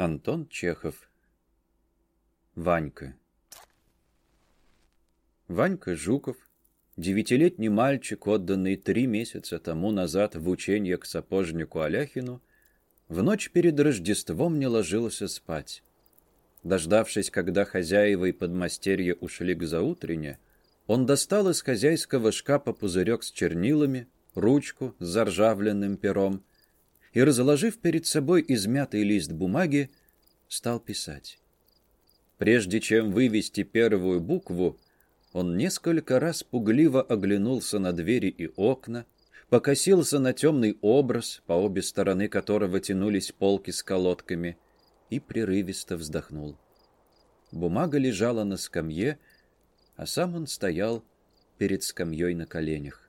Антон Чехов. Ванька. Ванька Жуков, 9-летний мальчик, отданный 3 месяца тому назад в ученье к сапожнику Аляхину, в ночь перед Рождеством не ложился спать. Дождавшись, когда хозяева и подмастерье ушли к заутрене, он достал из хозяйского шкафа пузырек с чернилами, ручку с заржавленным пером и, разложив перед собой измятый лист бумаги, стал писать. Прежде чем вывести первую букву, он несколько раз пугливо оглянулся на двери и окна, покосился на темный образ, по обе стороны которого тянулись полки с колодками, и прерывисто вздохнул. Бумага лежала на скамье, а сам он стоял перед скамьей на коленях.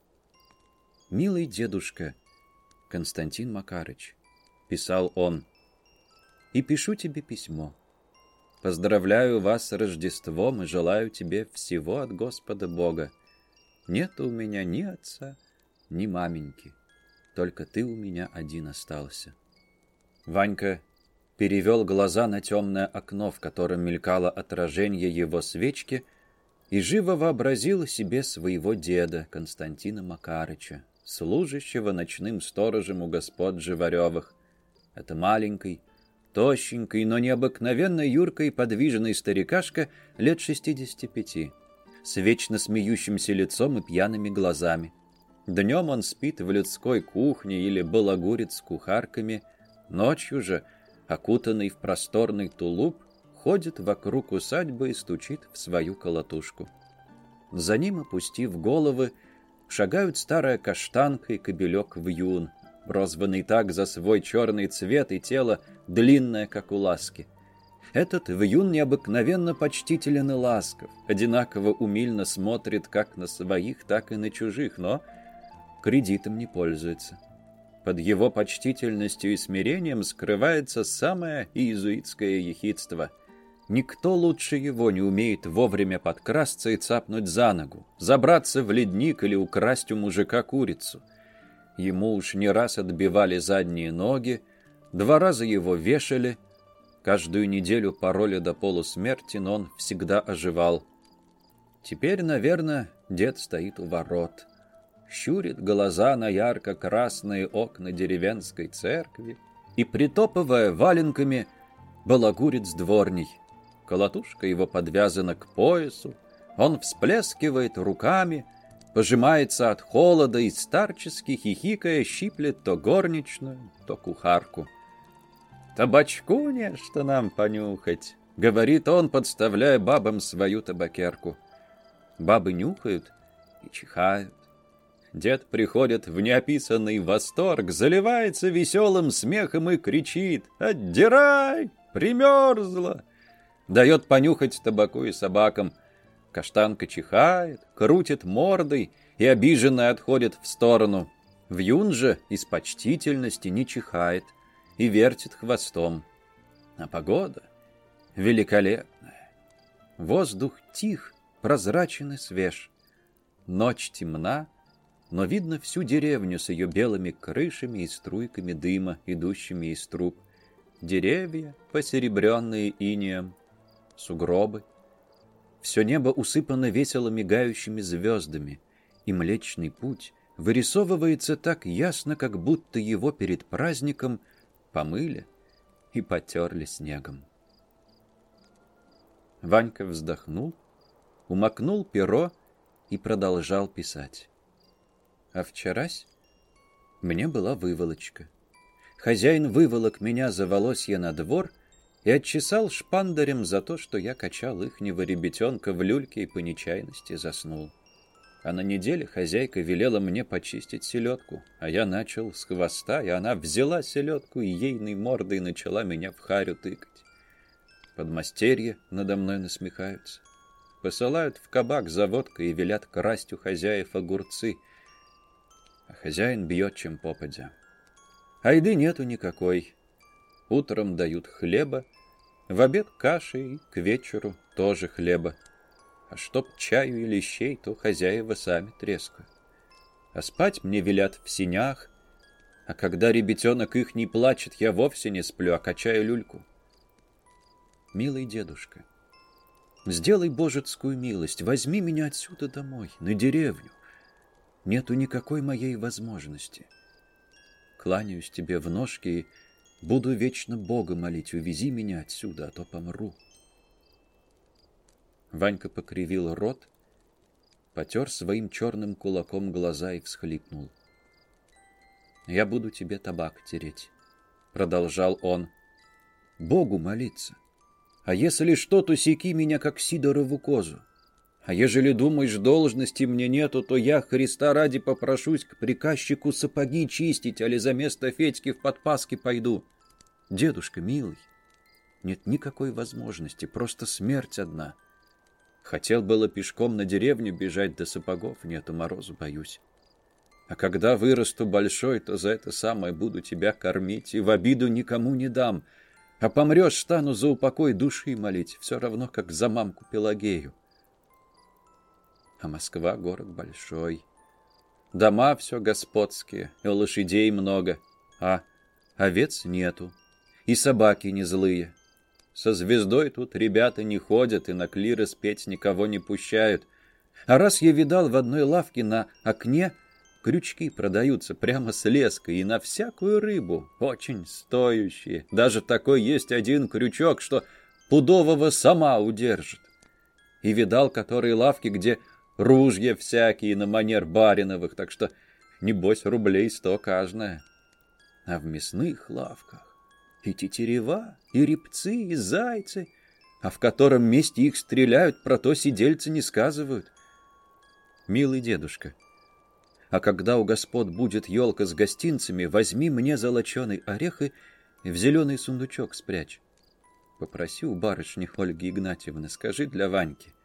«Милый дедушка Константин Макарыч», — писал он, — «и пишу тебе письмо. Поздравляю вас с Рождеством и желаю тебе всего от Господа Бога. Нет у меня ни отца, ни маменьки, только ты у меня один остался». Ванька перевел глаза на темное окно, в котором мелькало отражение его свечки, и живо вообразил себе своего деда Константина Макарыча, служащего ночным сторожем у господ Живаревых. Это маленький, тощенький, но необыкновенно юркий подвижный старикашка лет 65, с вечно смеющимся лицом и пьяными глазами. Днем он спит в людской кухне или балагурит с кухарками, ночью же, окутанный в просторный тулуп, ходит вокруг усадьбы и стучит в свою колотушку. За ним, опустив головы, шагают старая каштанка и кобелек Вьюн, прозванный так за свой черный цвет и тело, длинное, как у ласки. Этот Вьюн необыкновенно почтителен и ласков, одинаково умильно смотрит как на своих, так и на чужих, но кредитом не пользуется. Под его почтительностью и смирением скрывается самое иезуитское ехидство. Никто лучше его не умеет вовремя подкрасться и цапнуть за ногу, забраться в ледник или украсть у мужика курицу. Ему уж не раз отбивали задние ноги, 2 раза его вешали, каждую неделю пароли до полусмерти, но он всегда оживал. Теперь, наверное, дед стоит у ворот, щурит глаза на ярко-красные окна деревенской церкви и, притопывая валенками, балагурит с дворней. Колотушка его подвязана к поясу, он всплескивает руками, пожимается от холода и, старчески хихикая, щиплет то горничную, то кухарку. «Табачку нечто нам понюхать», — говорит он, подставляя бабам свою табакерку. Бабы нюхают и чихают. Дед приходит в неописанный восторг, заливается веселым смехом и кричит: «Отдирай! Примерзла!» Дает понюхать табаку и собакам. Каштанка чихает, крутит мордой и обиженно отходит в сторону. Вьюн же из почтительности не чихает и вертит хвостом. А погода великолепная. Воздух тих, прозрачен и свеж. Ночь темна, но видно всю деревню с ее белыми крышами и струйками дыма, идущими из труб. Деревья, посеребренные инеем, сугробы. Все небо усыпано весело мигающими звездами, и Млечный Путь вырисовывается так ясно, как будто его перед праздником помыли и потерли снегом. Ванька вздохнул, умокнул перо и продолжал писать. А вчерась мне была выволочка. Хозяин выволок меня за волосье на двор и отчесал шпандарем за то, что я качал ихнего ребятенка в люльке и по нечаянности заснул. А на неделе хозяйка велела мне почистить селедку, а я начал с хвоста, и она взяла селедку и ейной мордой начала меня в харю тыкать. Подмастерья надо мной насмехаются. Посылают в кабак за водкой и велят красть у хозяев огурцы, а хозяин бьет чем попадя. А еды нету никакой. Утром дают хлеба, в обед каши и к вечеру тоже хлеба. А чтоб чаю или щей, то хозяева сами трескают. А спать мне велят в сенях, А когда ребятенок их не плачет, я вовсе не сплю, а качаю люльку. Милый дедушка, сделай божецкую милость, возьми меня отсюда домой, на деревню. Нету никакой моей возможности. Кланяюсь тебе в ножки и буду вечно Бога молить, увези меня отсюда, а то помру. Ванька покривил рот, потер своим черным кулаком глаза и всхлипнул. «Я буду тебе табак тереть», — продолжал он. «Богу молиться. А если что, то секи меня, как Сидорову козу. А ежели думаешь, должности мне нету, то я, Христа ради, попрошусь к приказчику сапоги чистить, али за место Федьки в подпаски пойду. Дедушка, милый, нет никакой возможности, просто смерть одна. Хотел было пешком на деревню бежать, да сапогов нету, морозу боюсь. А когда вырасту большой, то за это самое буду тебя кормить и в обиду никому не дам. А помрешь, стану за упокой души молить, все равно, как за мамку Пелагею. А Москва — город большой. Дома все господские, и лошадей много, а овец нету, и собаки не злые. Со звездой тут ребята не ходят и на клиры спеть никого не пущают. А раз я видал в одной лавке на окне крючки продаются прямо с леской и на всякую рыбу, очень стоящие. Даже такой есть один крючок, что пудового сама удержит. И видал которые лавки, где ружья всякие на манер бариновых, так что, небось, рублей 100 каждая. А в мясных лавках и тетерева, и репцы, и зайцы, а в котором месте их стреляют, про то сидельцы не сказывают. Милый дедушка, а когда у господ будет елка с гостинцами, возьми мне золоченый орех и в зеленый сундучок спрячь. Попроси у барышни Ольги Игнатьевны, скажи для Ваньки.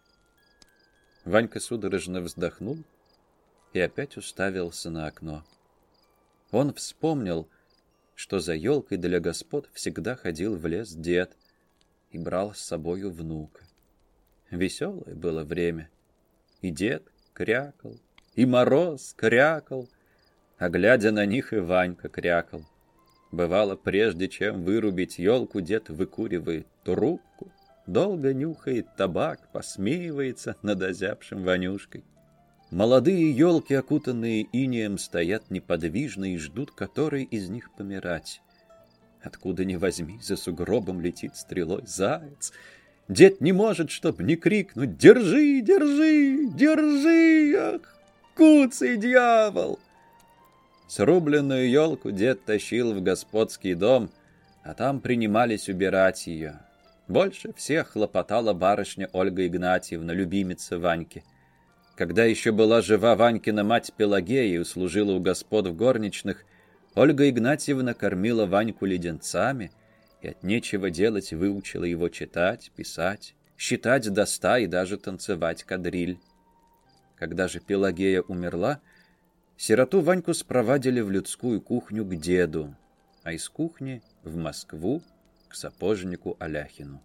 Ванька судорожно вздохнул и опять уставился на окно. Он вспомнил, что за елкой для господ всегда ходил в лес дед и брал с собою внука. Веселое было время, и дед крякал, и Мороз крякал, а глядя на них и Ванька крякал. Бывало, прежде чем вырубить елку, дед выкуривает трубку, долго нюхает табак, посмеивается над озябшим Ванюшкой. Молодые елки, окутанные инеем, стоят неподвижно и ждут, который из них помирать. Откуда ни возьми, за сугробом летит стрелой заяц. Дед не может, чтоб не крикнуть: «Держи, держи, держи! Ах, куцый дьявол!» Срубленную елку дед тащил в господский дом, а там принимались убирать ее. Больше всех хлопотала барышня Ольга Игнатьевна, любимица Ваньки. Когда еще была жива Ванькина мать Пелагея и услужила у господ в горничных, Ольга Игнатьевна кормила Ваньку леденцами и от нечего делать выучила его читать, писать, считать до 100 и даже танцевать кадриль. Когда же Пелагея умерла, сироту Ваньку спровадили в людскую кухню к деду, а из кухни в Москву к сапожнику Аляхину.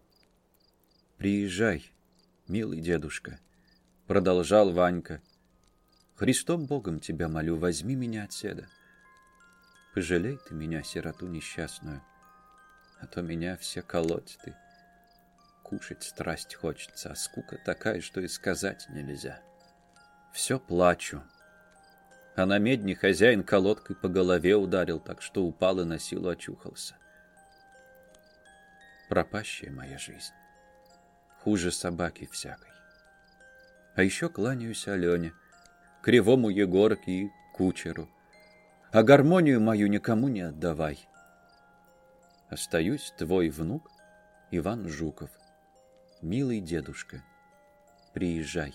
«Приезжай, милый дедушка», — продолжал Ванька. «Христом Богом тебя молю, возьми меня отседа. Пожалей ты меня, сироту несчастную, а то меня все колотят и кушать страсть хочется, а скука такая, что и сказать нельзя. Все плачу». А на медне хозяин колодкой по голове ударил, так что упал и на силу очухался. Пропащая моя жизнь, хуже собаки всякой. А еще кланяюсь Алене, кривому Егорке и кучеру. А гармонию мою никому не отдавай. Остаюсь твой внук Иван Жуков. Милый дедушка, приезжай.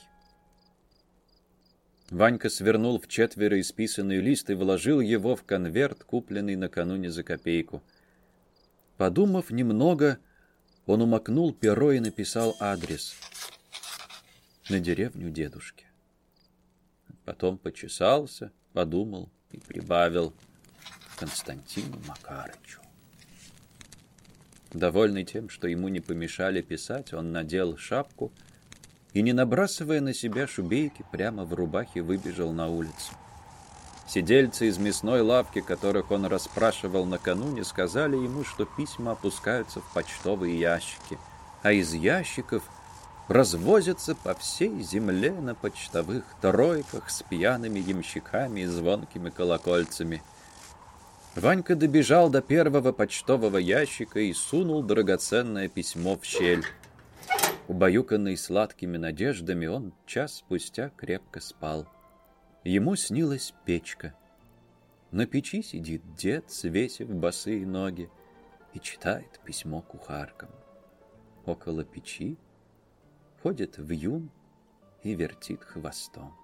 Ванька свернул в 4 исписанный лист и вложил его в конверт, купленный накануне за копейку. Подумав немного, он умокнул перо и написал адрес: на деревню дедушки. Потом почесался, подумал и прибавил: Константину Макарычу. Довольный тем, что ему не помешали писать, он надел шапку и, не набрасывая на себя шубейки, прямо в рубахе выбежал на улицу. Сидельцы из мясной лавки, которых он расспрашивал накануне, сказали ему, что письма опускаются в почтовые ящики, а из ящиков развозятся по всей земле на почтовых тройках с пьяными ямщиками и звонкими колокольцами. Ванька добежал до первого почтового ящика и сунул драгоценное письмо в щель. Убаюканный сладкими надеждами, он час спустя крепко спал. Ему снилась печка. На печи сидит дед, свесив босые ноги, и читает письмо кухаркам. Около печи ходит вьюн и вертит хвостом.